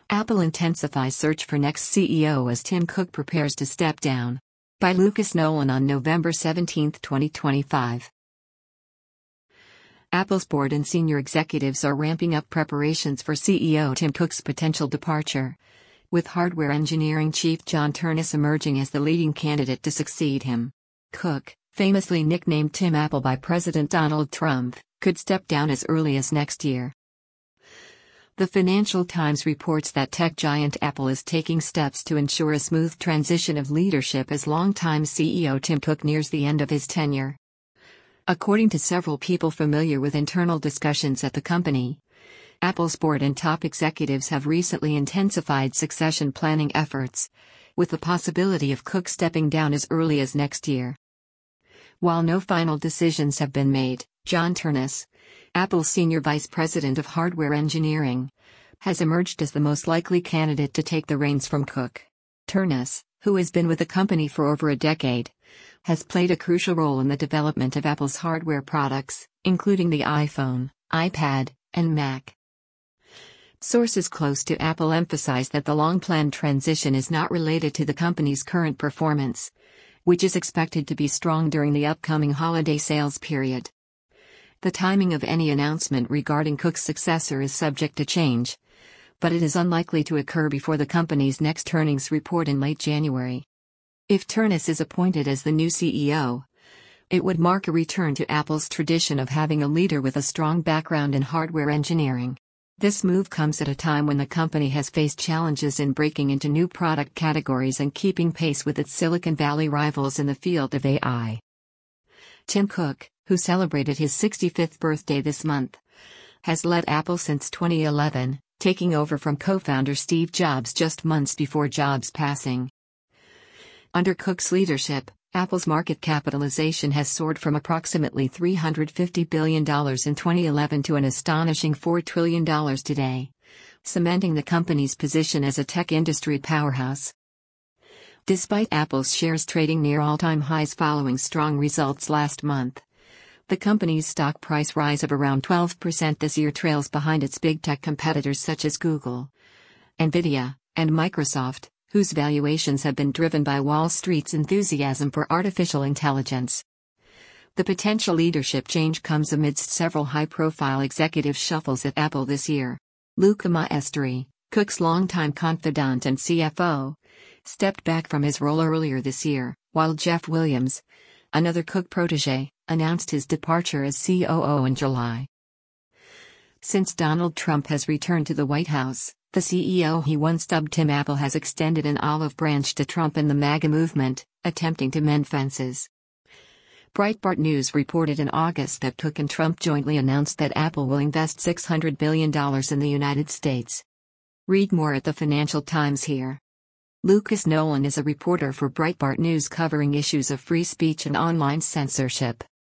Apple intensifies search for next CEO as Tim Cook prepares to step down. By Lucas Nolan on November 17, 2025. Apple's board and senior executives are ramping up preparations for CEO Tim Cook's potential departure, with hardware engineering chief John Ternus emerging as the leading candidate to succeed him. Cook, famously nicknamed Tim Apple by President Donald Trump, could step down as early as next year. The Financial Times reports that tech giant Apple is taking steps to ensure a smooth transition of leadership as longtime CEO Tim Cook nears the end of his tenure. According to several people familiar with internal discussions at the company, Apple's board and top executives have recently intensified succession planning efforts, with the possibility of Cook stepping down as early as next year. While no final decisions have been made, John Ternus, Apple's senior vice president of hardware engineering, has emerged as the most likely candidate to take the reins from Cook. Ternus, who has been with the company for over a decade, has played a crucial role in the development of Apple's hardware products, including the iPhone, iPad, and Mac. Sources close to Apple emphasize that the long-planned transition is not related to the company's current performance, which is expected to be strong during the upcoming holiday sales period. The timing of any announcement regarding Cook's successor is subject to change, but it is unlikely to occur before the company's next earnings report in late January. If Ternus is appointed as the new CEO, it would mark a return to Apple's tradition of having a leader with a strong background in hardware engineering. This move comes at a time when the company has faced challenges in breaking into new product categories and keeping pace with its Silicon Valley rivals in the field of AI. Tim Cook, who celebrated his 65th birthday this month, has led Apple since 2011, taking over from co-founder Steve Jobs just months before Jobs' passing. Under Cook's leadership, Apple's market capitalization has soared from approximately $350 billion in 2011 to an astonishing $4 trillion today, cementing the company's position as a tech industry powerhouse. Despite Apple's shares trading near all-time highs following strong results last month, the company's stock price rise of around 12% this year trails behind its big tech competitors such as Google, Nvidia, and Microsoft, whose valuations have been driven by Wall Street's enthusiasm for artificial intelligence. The potential leadership change comes amidst several high-profile executive shuffles at Apple this year. Luca Maestri, Cook's longtime confidant and CFO, stepped back from his role earlier this year, while Jeff Williams, another Cook protege, announced his departure as COO in July. Since Donald Trump has returned to the White House, the CEO he once dubbed Tim Apple has extended an olive branch to Trump and the MAGA movement, attempting to mend fences. Breitbart News reported in August that Cook and Trump jointly announced that Apple will invest $600 billion in the United States. Read more at the Financial Times here. Lucas Nolan is a reporter for Breitbart News covering issues of free speech and online censorship.